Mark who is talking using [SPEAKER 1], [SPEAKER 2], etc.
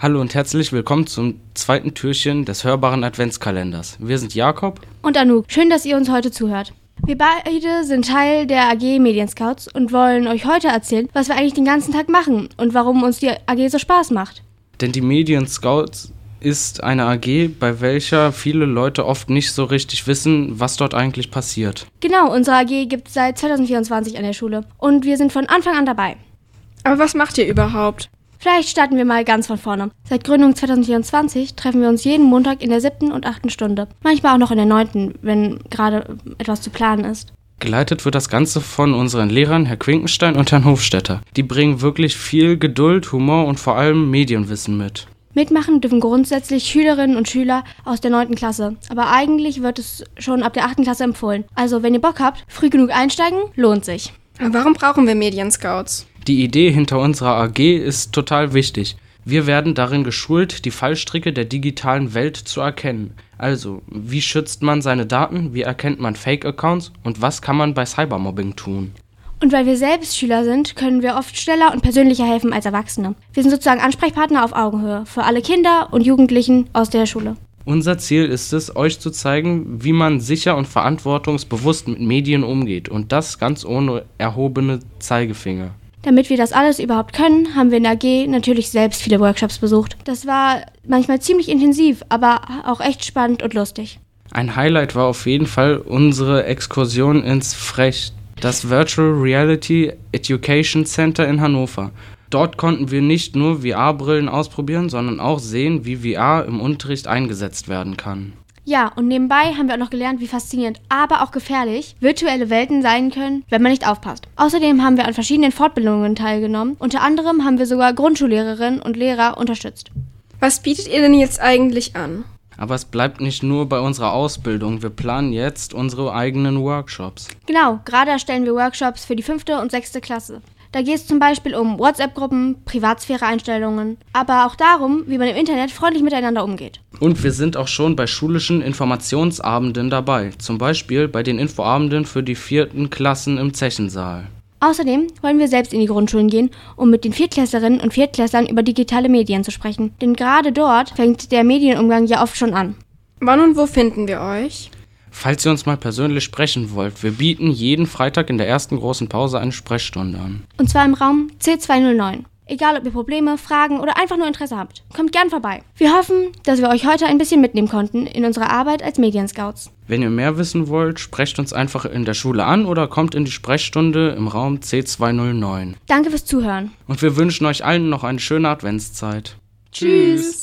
[SPEAKER 1] Hallo und herzlich willkommen zum zweiten Türchen des hörbaren Adventskalenders. Wir sind Jakob
[SPEAKER 2] und Anouk. Schön, dass ihr uns heute zuhört. Wir beide sind Teil der AG Medienscouts und wollen euch heute erzählen, was wir eigentlich den ganzen Tag machen und warum uns die AG so Spaß macht.
[SPEAKER 1] Denn die Medienscouts ist eine AG, bei welcher viele Leute oft nicht so richtig wissen, was dort eigentlich passiert.
[SPEAKER 2] Genau, unsere AG gibt es seit 2024 an der Schule und wir sind von Anfang an dabei.
[SPEAKER 3] Aber was macht ihr überhaupt?
[SPEAKER 2] Vielleicht starten wir mal ganz von vorne. Seit Gründung 2024 treffen wir uns jeden Montag in der 7. und 8. Stunde. Manchmal auch noch in der 9., wenn gerade etwas zu planen ist.
[SPEAKER 1] Geleitet wird das Ganze von unseren Lehrern, Herr Quinkenstein und Herrn Hofstetter. Die bringen wirklich viel Geduld, Humor und vor allem Medienwissen mit.
[SPEAKER 2] Mitmachen dürfen grundsätzlich Schülerinnen und Schüler aus der 9. Klasse. Aber eigentlich wird es schon ab der 8. Klasse empfohlen. Also wenn ihr Bock habt, früh genug einsteigen, lohnt sich.
[SPEAKER 3] Aber warum brauchen wir Medienscouts?
[SPEAKER 1] Die Idee hinter unserer AG ist total wichtig. Wir werden darin geschult, die Fallstricke der digitalen Welt zu erkennen. Also, wie schützt man seine Daten, wie erkennt man Fake-Accounts und was kann man bei Cybermobbing tun?
[SPEAKER 2] Und weil wir selbst Schüler sind, können wir oft schneller und persönlicher helfen als Erwachsene. Wir sind sozusagen Ansprechpartner auf Augenhöhe für alle Kinder und Jugendlichen aus der Schule.
[SPEAKER 1] Unser Ziel ist es, euch zu zeigen, wie man sicher und verantwortungsbewusst mit Medien umgeht und das ganz ohne erhobene Zeigefinger.
[SPEAKER 2] Damit wir das alles überhaupt können, haben wir in der AG natürlich selbst viele Workshops besucht. Das war manchmal ziemlich intensiv, aber auch echt spannend und lustig.
[SPEAKER 1] Ein Highlight war auf jeden Fall unsere Exkursion ins Frecht, das Virtual Reality Education Center in Hannover. Dort konnten wir nicht nur VR-Brillen ausprobieren, sondern auch sehen, wie VR im Unterricht eingesetzt werden kann.
[SPEAKER 2] Ja, und nebenbei haben wir auch noch gelernt, wie faszinierend, aber auch gefährlich virtuelle Welten sein können, wenn man nicht aufpasst. Außerdem haben wir an verschiedenen Fortbildungen teilgenommen. Unter anderem haben wir sogar Grundschullehrerinnen und Lehrer unterstützt.
[SPEAKER 3] Was bietet ihr denn jetzt eigentlich an?
[SPEAKER 1] Aber es bleibt nicht nur bei unserer Ausbildung, wir planen jetzt unsere eigenen Workshops.
[SPEAKER 2] Genau, gerade erstellen wir Workshops für die 5. und 6. Klasse. Da geht es zum Beispiel um WhatsApp-Gruppen, Privatsphäre-Einstellungen, aber auch darum, wie man im Internet freundlich miteinander umgeht.
[SPEAKER 1] Und wir sind auch schon bei schulischen Informationsabenden dabei, zum Beispiel bei den Infoabenden für die 4. Klassen im Zechensaal.
[SPEAKER 2] Außerdem wollen wir selbst in die Grundschulen gehen, um mit den Viertklässlerinnen und Viertklässlern über digitale Medien zu sprechen. Denn gerade dort fängt der Medienumgang ja oft schon an.
[SPEAKER 3] Wann und wo finden wir euch?
[SPEAKER 1] Falls ihr uns mal persönlich sprechen wollt, wir bieten jeden Freitag in der ersten großen Pause eine Sprechstunde an.
[SPEAKER 2] Und zwar im Raum C209. Egal, ob ihr Probleme, Fragen oder einfach nur Interesse habt, kommt gern vorbei. Wir hoffen, dass wir euch heute ein bisschen mitnehmen konnten in unserer Arbeit als Medienscouts.
[SPEAKER 1] Wenn ihr mehr wissen wollt, sprecht uns einfach in der Schule an oder kommt in die Sprechstunde im Raum C209.
[SPEAKER 2] Danke fürs Zuhören.
[SPEAKER 1] Und wir wünschen euch allen noch eine schöne Adventszeit.
[SPEAKER 3] Tschüss!